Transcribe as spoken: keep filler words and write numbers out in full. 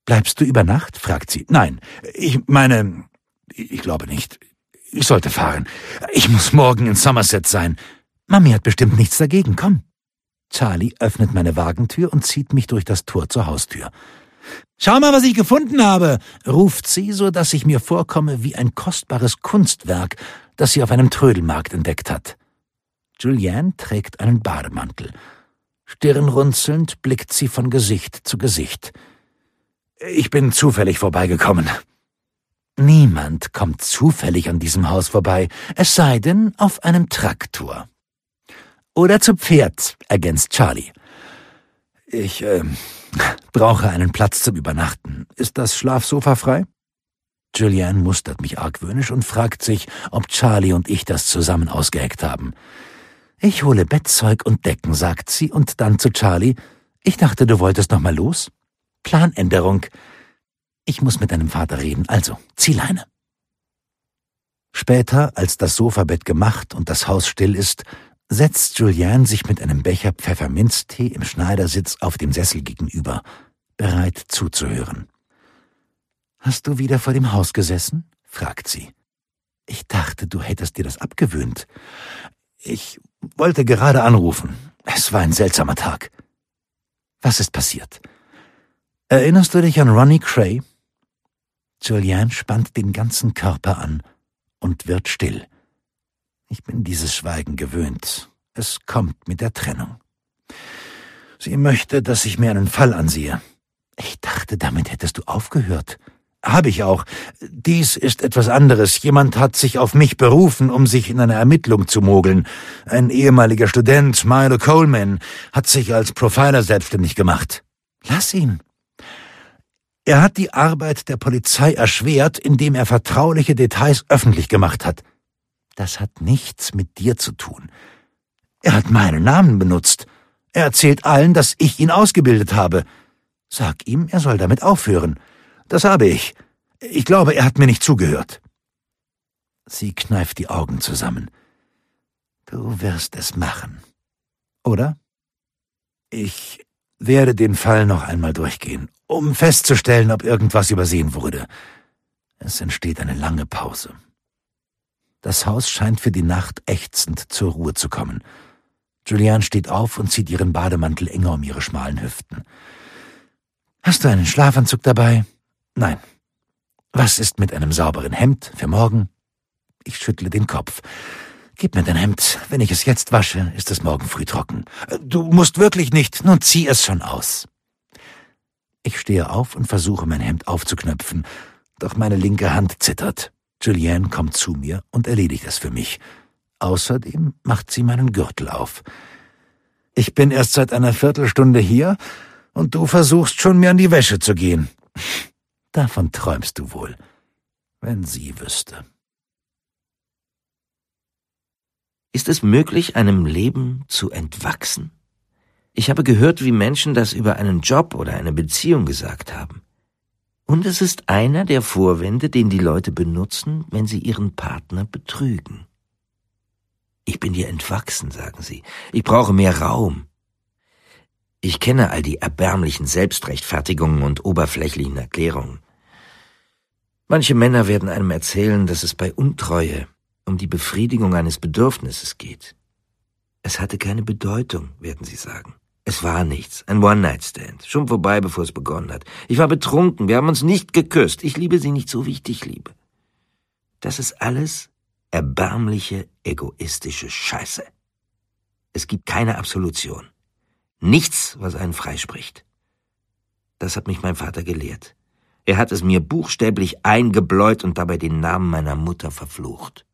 »Bleibst du über Nacht?« fragt sie. »Nein, ich meine, ich glaube nicht. Ich sollte fahren. Ich muss morgen in Somerset sein. Mami hat bestimmt nichts dagegen, komm.« Charlie öffnet meine Wagentür und zieht mich durch das Tor zur Haustür. »Schau mal, was ich gefunden habe«, ruft sie, so dass ich mir vorkomme wie ein kostbares Kunstwerk, das sie auf einem Trödelmarkt entdeckt hat. Julianne trägt einen Bademantel. Stirnrunzelnd blickt sie von Gesicht zu Gesicht. »Ich bin zufällig vorbeigekommen.« Niemand kommt zufällig an diesem Haus vorbei, es sei denn auf einem Traktor. »Oder zu Pferd«, ergänzt Charlie. »Ich, äh, brauche einen Platz zum Übernachten. Ist das Schlafsofa frei?« Julianne mustert mich argwöhnisch und fragt sich, ob Charlie und ich das zusammen ausgeheckt haben. »Ich hole Bettzeug und Decken«, sagt sie, und dann zu Charlie. »Ich dachte, du wolltest noch mal los?« »Planänderung. Ich muss mit deinem Vater reden, also zieh Leine.« Später, als das Sofabett gemacht und das Haus still ist, setzt Julianne sich mit einem Becher Pfefferminztee im Schneidersitz auf dem Sessel gegenüber, bereit zuzuhören. »Hast du wieder vor dem Haus gesessen?« fragt sie. »Ich dachte, du hättest dir das abgewöhnt.« »Ich wollte gerade anrufen. Es war ein seltsamer Tag.« »Was ist passiert? Erinnerst du dich an Ronnie Cray?« Julianne spannt den ganzen Körper an und wird still. Ich bin dieses Schweigen gewöhnt. Es kommt mit der Trennung. Sie möchte, dass ich mir einen Fall ansehe. Ich dachte, damit hättest du aufgehört. Habe ich auch. Dies ist etwas anderes. Jemand hat sich auf mich berufen, um sich in eine Ermittlung zu mogeln. Ein ehemaliger Student, Milo Coleman, hat sich als Profiler selbstständig gemacht. Lass ihn. Er hat die Arbeit der Polizei erschwert, indem er vertrauliche Details öffentlich gemacht hat. Das hat nichts mit dir zu tun. Er hat meinen Namen benutzt. Er erzählt allen, dass ich ihn ausgebildet habe. Sag ihm, er soll damit aufhören. Das habe ich. Ich glaube, er hat mir nicht zugehört.« Sie kneift die Augen zusammen. »Du wirst es machen, oder?« »Ich werde den Fall noch einmal durchgehen, um festzustellen, ob irgendwas übersehen wurde.« Es entsteht eine lange Pause. Das Haus scheint für die Nacht ächzend zur Ruhe zu kommen. Julianne steht auf und zieht ihren Bademantel enger um ihre schmalen Hüften. »Hast du einen Schlafanzug dabei?« »Nein.« »Was ist mit einem sauberen Hemd für morgen?« Ich schüttle den Kopf. »Gib mir dein Hemd. Wenn ich es jetzt wasche, ist es morgen früh trocken.« »Du musst wirklich nicht. Nun zieh es schon aus.« Ich stehe auf und versuche, mein Hemd aufzuknöpfen, doch meine linke Hand zittert. Julianne kommt zu mir und erledigt es für mich. Außerdem macht sie meinen Gürtel auf. »Ich bin erst seit einer Viertelstunde hier und du versuchst schon, mir an die Wäsche zu gehen.« »Davon träumst du wohl, wenn sie wüsste.« Ist es möglich, einem Leben zu entwachsen? Ich habe gehört, wie Menschen das über einen Job oder eine Beziehung gesagt haben. Und es ist einer der Vorwände, den die Leute benutzen, wenn sie ihren Partner betrügen. »Ich bin dir entwachsen«, sagen sie. »Ich brauche mehr Raum.« Ich kenne all die erbärmlichen Selbstrechtfertigungen und oberflächlichen Erklärungen. Manche Männer werden einem erzählen, dass es bei Untreue um die Befriedigung eines Bedürfnisses geht. Es hatte keine Bedeutung, werden sie sagen. Es war nichts, ein One-Night-Stand, schon vorbei, bevor es begonnen hat. Ich war betrunken, wir haben uns nicht geküsst. Ich liebe sie nicht so, wie ich dich liebe. Das ist alles erbärmliche, egoistische Scheiße. Es gibt keine Absolution. Nichts, was einen freispricht. Das hat mich mein Vater gelehrt. Er hat es mir buchstäblich eingebläut und dabei den Namen meiner Mutter verflucht.